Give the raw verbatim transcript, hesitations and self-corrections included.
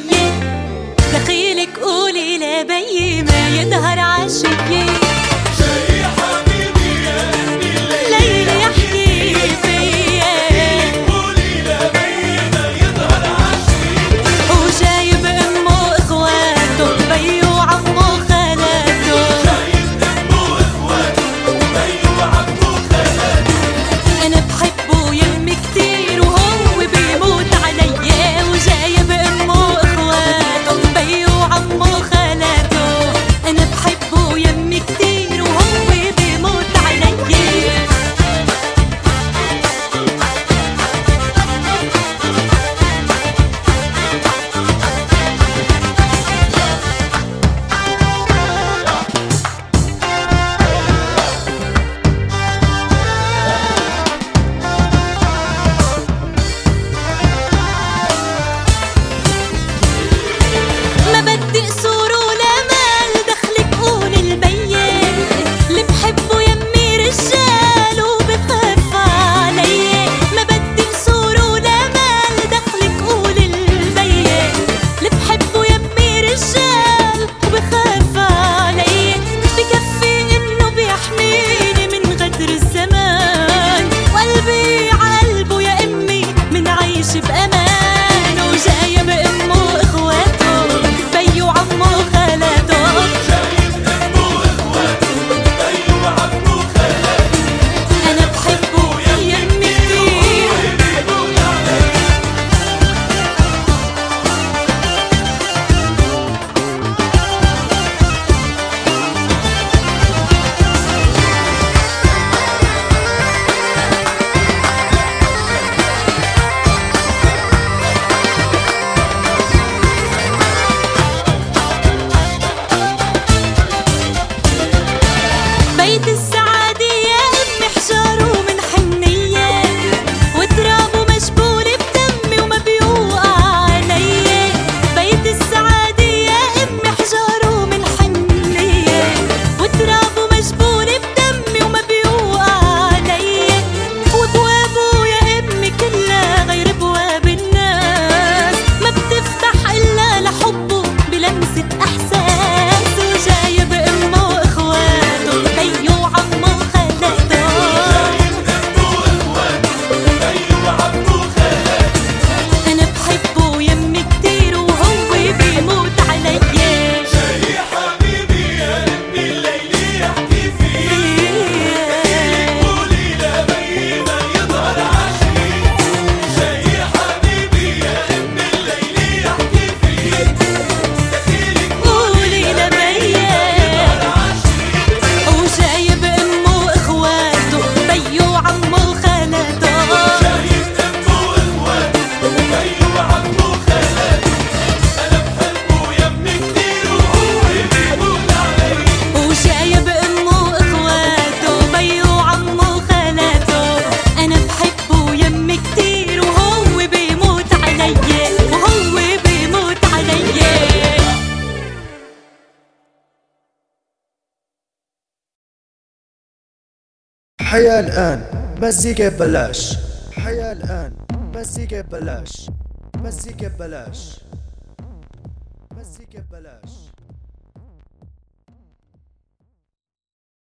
علي، دخيلك قولي لبي ما يظهر عالشي. جاي حبيبي يا ابني الليلة يحكي فيا، قولي لبي ما يظهر عالشي. وجايب امه اخواته بي وعمه خالاته، جايب امه واخواته بي وعمه خالاته. انا بحبه يمي كتير وهو بيموت علي، وجايب امه اخواته بي وعمه خالاته، انا بحبه يمي كتير وهو بيموت علي. ما بدي قصور ولا مال، دخلك قول البيان اللي بحبه يمي رجال وبخاف علي. ما بدي قصور ولا مال، دخلك قول البيان اللي بحبه يمي رجال وبخاف علي. بكفي انه بيحميني من غدر الزمان، وقلبي عالقلبه يا امي من عيش بامان. وجايب امه اخواته بي وعمه خالاته، جايب امه واخواته بي وعمه خالاته. انا بحبه يمي كتير. بيموت علي. بيت السعادة يا أمي حجاره من حنية، وترابه مجبول بدمي وما بيوقع علي. بيت السعادة يا أمي حجاره من حنية، وترابه مجبول بدمي وما بيوقع علي. وابوابه يا أمي كلها غير ابواب الناس، ما بتفتح إلا لحبه بلمسة إحساس. وجايب امه اخواته بي وعمه خالاته، جايب امه واخواته بي وعمه خالاته. انا بحبه يمي كتير وهو بيموت علي. جاي حبيبي يا ابني الليلة يحكي فيك، قولي لبي ما يظهر عالشي. جاي حبيبي يا ابني الليلة يحكي فيك، دخيلك قولي لبيا، وجايب امه اخواته بي وعمه خالاته، جايب امه واخواته بي وعمه خالاته. انا بحبه يمي كتير وهو بيموت علي. وجايب امه اخواته بي وعمه خالاته، انا بحبه يمي كتير وهو بيموت علي، وهو بيموت علي. حياة الآن مزيكا ببلاش. حياة الآن مزيكا ببلاش. مزيكا ببلاش. مزيكا ببلاش.